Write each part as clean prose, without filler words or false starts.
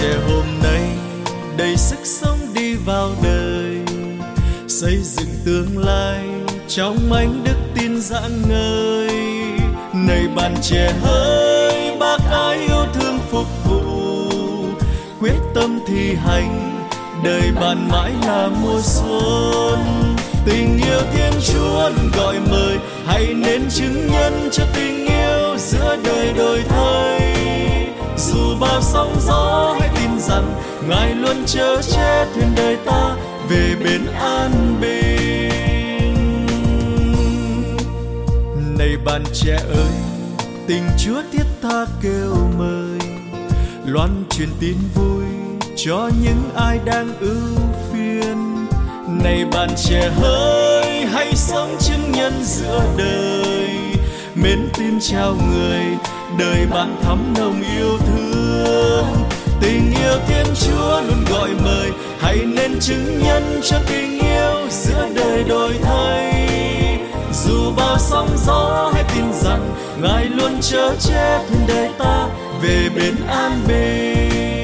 trẻ hôm nay đầy sức sống đi vào đời, xây dựng tương lai trong ánh đức tin rạng ngời. Này bạn trẻ hỡi, bác ái yêu thương phục vụ, quyết tâm thi hành, đời bạn mãi là mùa xuân. Tình yêu Thiên Chúa luôn gọi mời, hãy nên chứng nhân cho tình yêu giữa đời đổi thay. Dù bao sóng gió hãy tin rằng Ngài luôn chở che thuyền đời ta về bên an bình. Này bạn trẻ ơi, tình Chúa thiết tha kêu mời, loan truyền tin vui cho những ai đang ưu phiền. Này bạn trẻ hỡi, hãy sống chứng nhân giữa đời, mến tin trao người, đời bạn thắm nồng yêu thương. Tình yêu Thiên Chúa luôn gọi mời, hãy nên chứng nhân cho tình yêu giữa đời đổi thay. Dù bao sóng gió hãy tin rằng Ngài luôn chở che thuyền đời ta về bên an bình.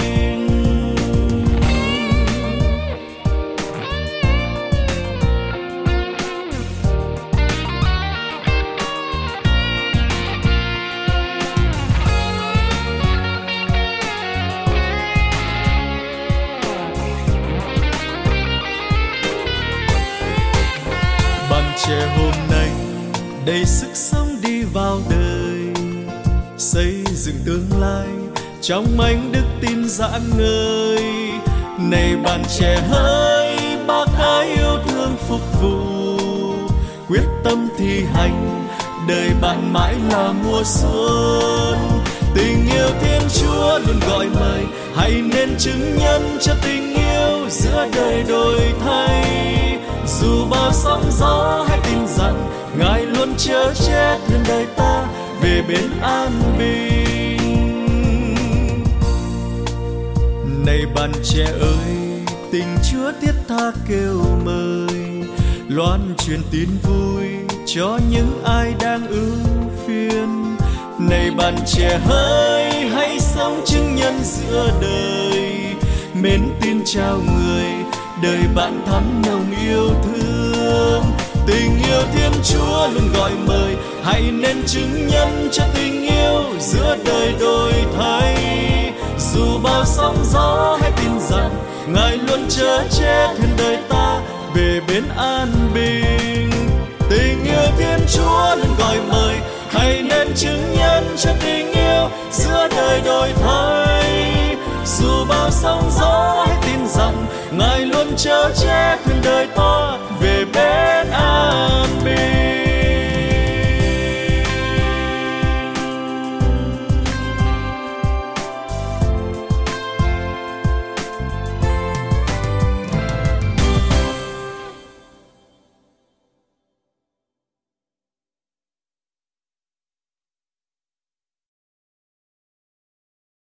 Trẻ hôm nay đầy sức sống đi vào đời, xây dựng tương lai trong ánh đức tin rạng ngời. Này bạn trẻ hỡi, bác ái yêu thương phục vụ, quyết tâm thi hành, đời bạn mãi là mùa xuân. Tình yêu Thiên Chúa luôn gọi mời, hãy nên chứng nhân cho tình yêu giữa đời đổi thay. Dù bao sóng gió hãy tin rằng Ngài luôn chở che thuyền đời ta về bên an bình. Này bạn trẻ ơi, tình Chúa thiết tha kêu mời, loan truyền tin vui cho những ai đang ưu phiền. Này bạn trẻ hỡi, hãy sống chứng nhân giữa đời, mến tin trao người, đời bạn thắm nồng yêu thương. Tình yêu Thiên Chúa luôn gọi mời, hãy nên chứng nhân cho tình yêu giữa đời đổi thay. Dù bao sóng gió hãy tin rằng Ngài luôn chở che thuyền đời ta về bên an bình. Tình yêu Thiên Chúa luôn gọi mời, hãy nên chứng nhân cho tình yêu giữa đời đổi thay. Dù bao sóng gió hãy tin rằng Ngài luôn chở che thuyền đời ta